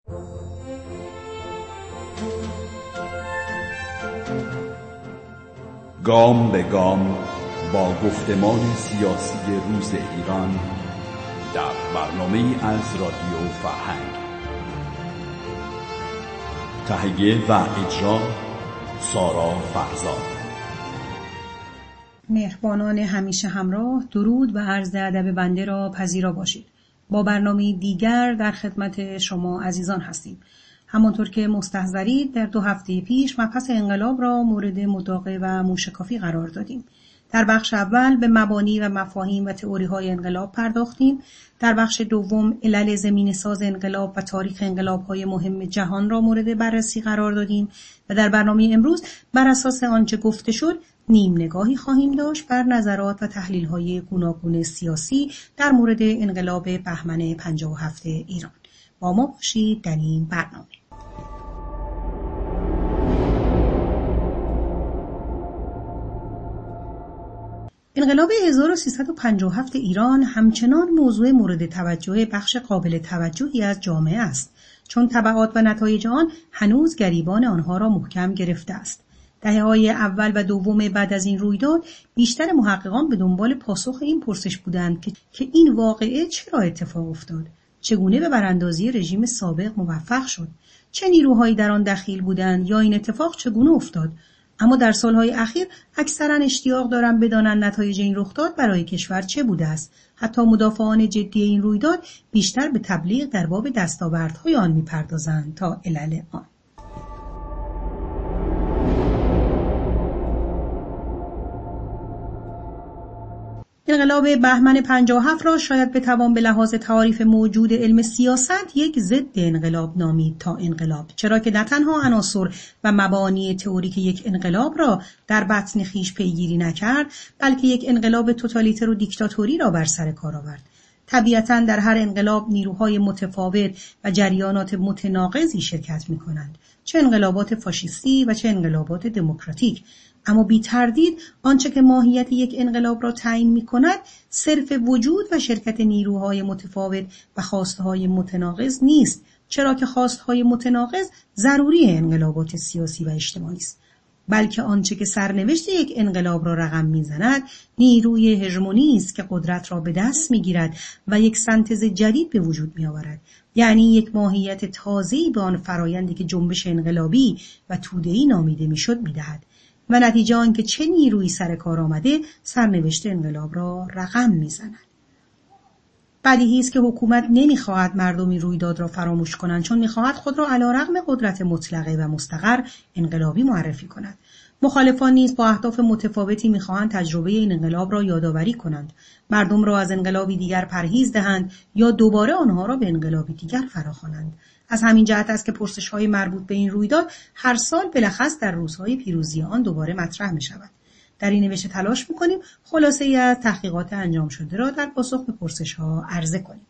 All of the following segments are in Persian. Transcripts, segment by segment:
گام به گام با گفتمان سیاسی روز ایران در برنامه از رادیو فرهنگ. تهیه و اجرا سارا فرزاد. مهربانان همیشه همراه، درود و عرض ادب بنده را پذیرا باشید. با برنامه دیگر در خدمت شما عزیزان هستیم. همانطور که مستحضرید در 2 هفته پیش مبحث انقلاب را مورد مداقه و موشکافی قرار دادیم. در بخش اول به مبانی و مفاهیم و تئوری‌های انقلاب پرداختیم. در بخش دوم علل زمینه‌ساز انقلاب و تاریخ انقلاب‌های مهم جهان را مورد بررسی قرار دادیم و در برنامه امروز بر اساس آنچه گفته شد نیم نگاهی خواهیم داشت بر نظرات و تحلیل‌های گوناگون سیاسی در مورد انقلاب بهمن 57 ایران. با ما باشید در این برنامه. انقلاب 1357 ایران همچنان موضوع مورد توجه بخش قابل توجهی از جامعه است، چون تبعات و نتایج آن هنوز گریبان آنها را محکم گرفته است. دهه‌های اول و دوم بعد از این رویداد بیشتر محققان به دنبال پاسخ این پرسش بودند که این واقعه چرا اتفاق افتاد؟ چگونه به براندازی رژیم سابق موفق شد؟ چه نیروهایی در آن دخیل بودند یا این اتفاق چگونه افتاد؟ اما در سالهای اخیر اکثرا اشتیاق دارند بدانند نتایج این رخداد برای کشور چه بوده است. حتی مدافعان جدی این رویداد بیشتر به تبلیغ در باب دستاوردهای آن می‌پردازند تا علل آن. انقلاب بهمن 57 را شاید بتوان به لحاظ تعاریف موجود علم سیاست یک ضد انقلاب نامید تا انقلاب، چرا که نه تنها عناصر و مبانی تئوریک یک انقلاب را در بطن خویش پیگیری نکرد، بلکه یک انقلاب توتالیتر و دیکتاتوری را بر سر کار آورد. طبیعتاً در هر انقلاب نیروهای متفاوت و جریانات متناقضی شرکت می‌کنند، چه انقلابات فاشیستی و چه انقلابات دموکراتیک. اما بی تردید آنچه که ماهیت یک انقلاب را تعیین می‌کند صرف وجود و شرکت نیروهای متفاوت و خواستهای متناقض نیست، چرا که خواستهای متناقض ضروری انقلابات سیاسی و اجتماعی است، بلکه آنچه که سرنوشت یک انقلاب را رقم می‌زند نیروی هژمونی است که قدرت را به دست می‌گیرد و یک سنتز جدید به وجود می‌آورد، یعنی یک ماهیت تازه‌ای به آن فرایندی که جنبش انقلابی و توده‌ای نامیده می‌شد می‌دهد و نتیجه آن که چه نیرویی سر کار آمده سرنوشت انقلاب را رقم می‌زند. بدیهی است که حکومت نمی‌خواهد مردم این رویداد را فراموش کنند، چون می‌خواهد خود را علی‌رغم قدرت مطلقه و مستقر انقلابی معرفی کند. مخالفان نیز با اهداف متفاوتی می‌خواهند تجربه این انقلاب را یادآوری کنند، مردم را از انقلابی دیگر پرهیز دهند یا دوباره آنها را به انقلابی دیگر فراخوانند. از همین جهت است که پرسش‌های مربوط به این رویداد هر سال بلخص در روزهای پیروزی آن دوباره مطرح می‌شود. در این نوشته تلاش می‌کنیم خلاصه‌ای از تحقیقات انجام شده را در پاسخ به پرسش‌ها عرضه کنیم.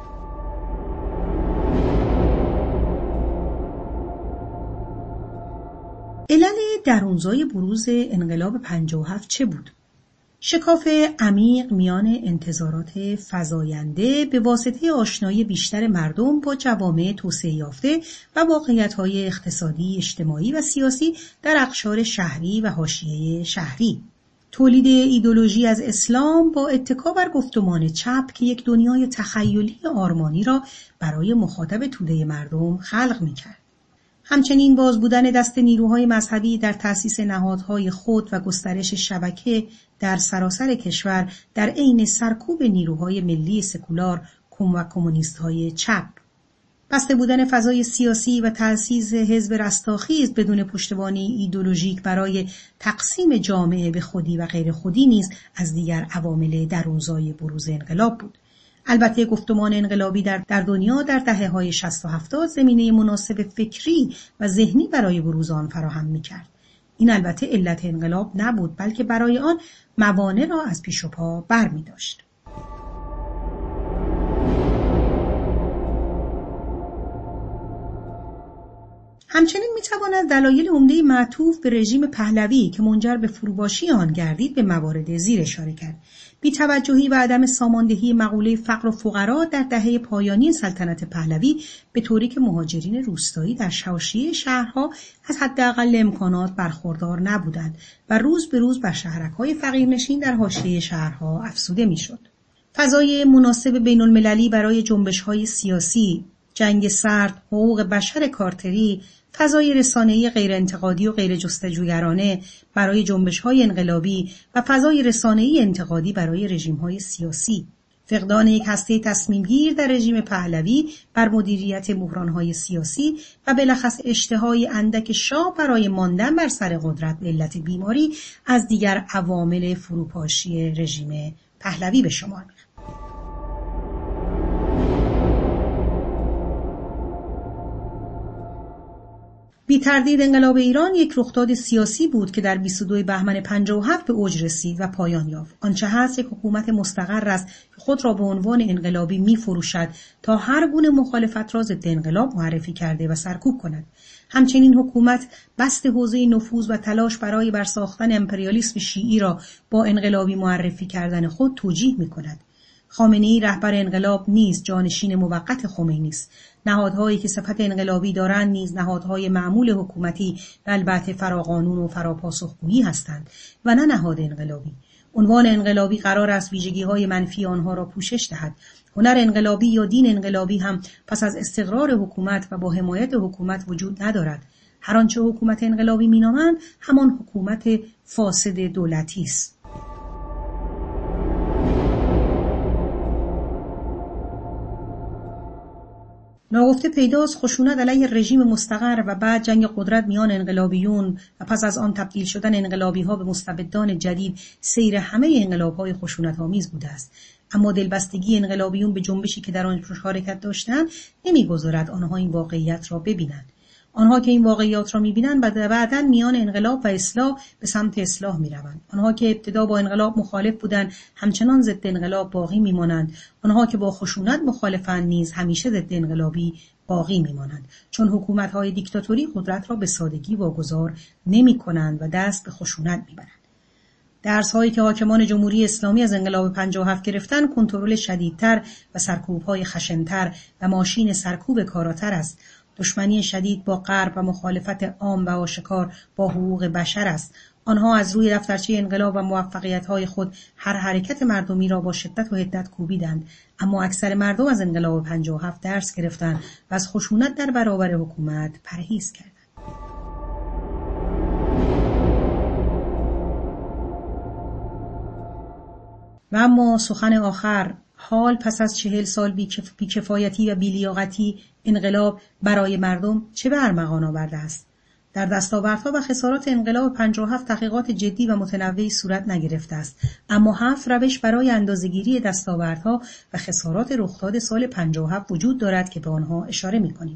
علل درونزای بروز انقلاب 57 چه بود؟ شکاف عمیق میان انتظارات فزاینده به واسطه آشنایی بیشتر مردم با جوامع توسعه یافته و واقعیت‌های اقتصادی، اجتماعی و سیاسی در اقشار شهری و حاشیه شهری. تولید ایدئولوژی از اسلام با اتکا بر گفتمان چپ که یک دنیای تخیلی آرمانی را برای مخاطب توده مردم خلق می‌کرد. همچنین باز بودن دست نیروهای مذهبی در تأسیس نهادهای خود و گسترش شبکه در سراسر کشور در عین سرکوب نیروهای ملی سکولار و کمونیست‌های چپ. بسته بودن فضای سیاسی و تأسیس حزب رستاخیز بدون پشتوانه ایدئولوژیک برای تقسیم جامعه به خودی و غیر خودی نیز از دیگر عوامل درونزای بروز انقلاب بود. البته گفتمان انقلابی در دنیا در دهه‌های 60 و 70 زمینه مناسب فکری و ذهنی برای بروز آن فراهم می‌کرد. این البته علت انقلاب نبود، بلکه برای آن موانع را از پیش و پا برمی‌داشت. همچنین میتواند دلایل عمده معطوف به رژیم پهلوی که منجر به فروپاشی آن گردید به موارد زیر اشاره کرد. بی‌توجهی و عدم ساماندهی مقوله فقر و فقرا در دهه پایانی سلطنت پهلوی به طوری که مهاجرین روستایی در حاشیه شهرها از حداقل امکانات برخوردار نبودند و روز به روز بر شهرک‌های فقیرنشین در حاشیه شهرها افزوده میشد. فضای مناسب بین‌المللی برای جنبش‌های سیاسی، جنگ سرد، حقوق بشر کارتری، فضای رسانه‌ای غیر انتقادی و غیر جستجوگرانه برای جنبش‌های انقلابی و فضای رسانه‌ای انتقادی برای رژیم‌های سیاسی، فقدان یک هسته تصمیم‌گیر در رژیم پهلوی بر مدیریت بحران‌های سیاسی و بالاخص اشتهای اندک شاه برای ماندن بر سر قدرت به علت بیماری از دیگر عوامل فروپاشی رژیم پهلوی به شمار می‌رفت. بی تردید انقلاب ایران یک رخداد سیاسی بود که در 22 بهمن 57 به اوج رسید و پایان یافت. آنچه هست یک حکومت مستقر است که خود را به عنوان انقلابی می‌فروشد تا هر گونه مخالفت را ضد انقلاب معرفی کرده و سرکوب کند. همچنین حکومت بسط حوزه نفوذ و تلاش برای برساختن امپریالیسم شیعی را با انقلابی معرفی کردن خود توجیه می‌کند. خامنه‌ای رهبر انقلاب نیز جانشین موقت خمینی است. نهادهایی که صفت انقلابی دارند نیز نهادهای معمول حکومتی و البته فراقانون و فراپاسخگویی هستند و نه نهاد انقلابی. عنوان انقلابی قرار است ویژگی‌های منفی آنها را پوشش دهد. هنر انقلابی یا دین انقلابی هم پس از استقرار حکومت و با حمایت حکومت وجود ندارد. هر آنچه حکومت انقلابی مینامند همان حکومت فاسد دولتی است. ناگفته پیداست خشونت علیه رژیم مستقر و بعد جنگ قدرت میان انقلابیون و پس از آن تبدیل شدن انقلابی‌ها به مستبدان جدید سیر همه انقلاب‌های خشونت‌آمیز بوده است. اما دلبستگی انقلابیون به جنبشی که در آن مشارکت داشتند نمی‌گذارد آنها این واقعیت را ببینند. آنها که این واقعیات را می‌بینند بعداً میان انقلاب و اصلاح به سمت اصلاح می‌روند. آنها که ابتدا با انقلاب مخالف بودند همچنان ضد انقلاب باقی می‌مانند. آنها که با خشونت مخالفند نیز همیشه ضد انقلابی باقی می‌مانند، چون حکومت‌های دیکتاتوری قدرت را به سادگی واگذار نمی‌کنند و دست به خشونت می‌برند. درس‌هایی که حاکمان جمهوری اسلامی از انقلاب 57 گرفتند کنترل شدیدتر و سرکوب‌های خشن‌تر و ماشین سرکوب کاراتر است. دشمنی شدید با غرب و مخالفت عام و آشکار با حقوق بشر است. آنها از روی دفترچه انقلاب و موفقیت‌های خود هر حرکت مردمی را با شدت و حدت کوبیدند، اما اکثر مردم از انقلاب 57 درس گرفتند و از خشونت در برابر حکومت پرهیز کردند. و اما سخن آخر، حال پس از 40 سال بیکفایتی و بیلیاقتی انقلاب برای مردم چه به ارمغان آورده است؟ در دستاوردها و خسارات انقلاب 57 تحقیقات جدی و متنوعی صورت نگرفته است، اما 7 روش برای اندازه‌گیری دستاوردها و خسارات رخداد سال 57 وجود دارد که به آنها اشاره می‌کنیم.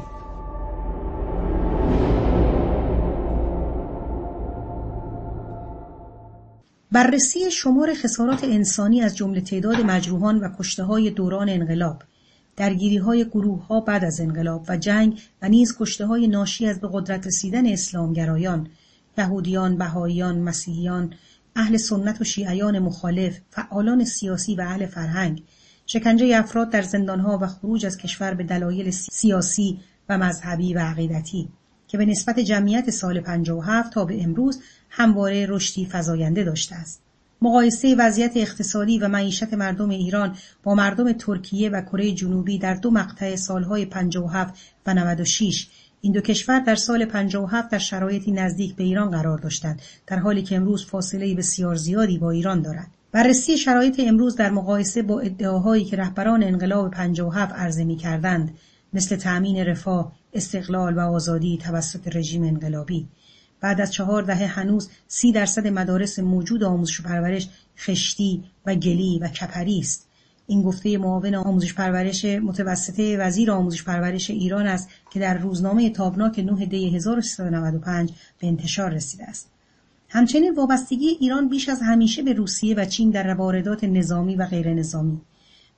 بررسی شمار خسارات انسانی از جمله تعداد مجروحان و کشته‌های دوران انقلاب، درگیری‌های گروه‌ها بعد از انقلاب و جنگ و نیز کشته‌های ناشی از به قدرت رسیدن اسلامگرایان، یهودیان، بهائیان، مسیحیان، اهل سنت و شیعیان مخالف، فعالان سیاسی و اهل فرهنگ، شکنجه افراد در زندان‌ها و خروج از کشور به دلایل سیاسی و مذهبی و عقیدتی که به نسبت جمعیت سال 57 تا به امروز همواره رشدی فزاینده داشته است. مقایسه وضعیت اقتصادی و معیشت مردم ایران با مردم ترکیه و کره جنوبی در دو مقطع سالهای 57 و 96، این دو کشور در سال 57 در شرایطی نزدیک به ایران قرار داشتند، در حالی که امروز فاصله بسیار زیادی با ایران دارند. بررسی شرایط امروز در مقایسه با ادعاهایی که رهبران انقلاب 57 عرضه می‌کردند، مثل تأمین رفاه، استقلال و آزادی توسط رژیم انقلابی، بعد از 4 دهه هنوز 30% مدارس موجود آموزش و پرورش خشتی و گلی و کپری است. این گفته معاون آموزش پرورش متوسطه وزیر آموزش پرورش ایران است که در روزنامه تابناک 9 دی 1395 به انتشار رسیده است. همچنین وابستگی ایران بیش از همیشه به روسیه و چین در واردات نظامی و غیر نظامی،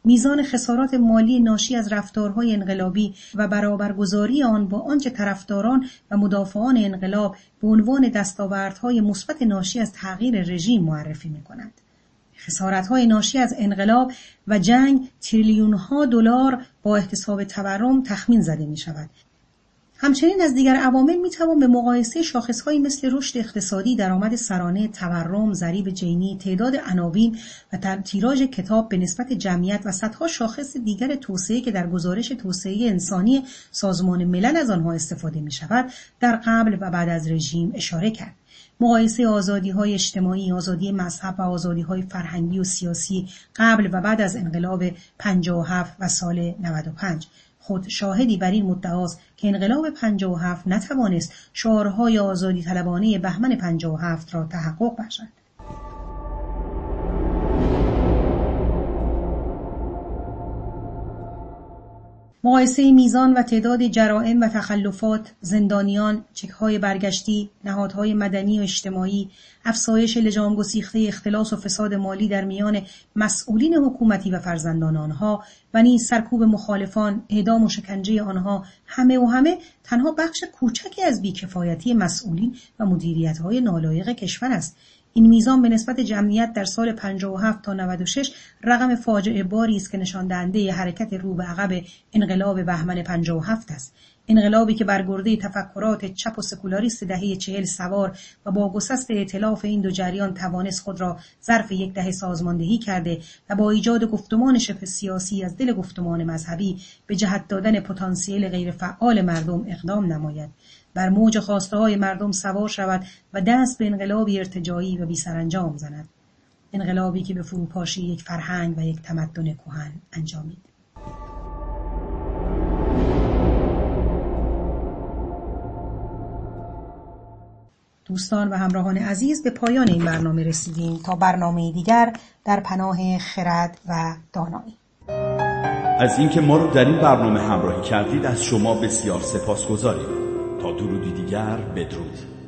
میزان خسارات مالی ناشی از رفتارهای انقلابی و برابرگذاری آن با آنچه طرفداران و مدافعان انقلاب به عنوان دستاوردهای مثبت ناشی از تغییر رژیم معرفی می‌کنند. خسارت‌های ناشی از انقلاب و جنگ تریلیون‌ها دلار با احتساب تورم تخمین زده می‌شود. همچنین از دیگر عوامل میتوان به مقایسه شاخصهایی مثل رشد اقتصادی، درآمد سرانه، تورم، ضریب جینی، تعداد عناوین و تیراژ کتاب به نسبت جمعیت و صدها شاخص دیگر توسعه که در گزارش توسعه انسانی سازمان ملل از آنها استفاده میشود در قبل و بعد از رژیم اشاره کرد. مقایسه آزادی‌های اجتماعی، آزادی مذهب و آزادی‌های فرهنگی و سیاسی قبل و بعد از انقلاب 57 و سال 95. خود شاهدی بر این مدعاست که انقلاب 57 نتوانست شعارهای آزادی طلبانه بهمن 57 را تحقق بخشد. مقایسه میزان و تعداد جرائم و تخلفات، زندانیان، چک‌های برگشتی، نهادهای مدنی و اجتماعی، افزایش لجام گسیخته اختلاس و فساد مالی در میان مسئولین حکومتی و فرزندان آنها و نیز سرکوب مخالفان، اعدام و شکنجه آنها همه تنها بخش کوچکی از بیکفایتی مسئولین و مدیریت‌های نالایق کشور است. این میزان به نسبت جمعیت در سال 57 تا 96 رقم فاجعه باری است که نشان دهنده حرکت رو به عقب انقلاب بهمن 57 است. انقلابی که بر گرده تفکرات چپ و سکولاریست دهه 40 سوار و با گسست ائتلاف این دو جریان توانست خود را ظرف یک دهه سازماندهی کرده و با ایجاد گفتمان شبه سیاسی از دل گفتمان مذهبی به جهت دادن پتانسیل غیرفعال مردم اقدام نماید، بر موج خواسته‌های مردم سوار شود و دست به انقلابی ارتجاعی و بی‌سرانجام زند. انقلابی که به فروپاشی یک فرهنگ و یک تمدن کهن انجامید. دوستان و همراهان عزیز، به پایان این برنامه رسیدیم. تا برنامه دیگر، در پناه خرد و دانایی. از اینکه ما رو در این برنامه همراهی کردید از شما بسیار سپاسگزاریم. تا درودی دیگر، بدرود.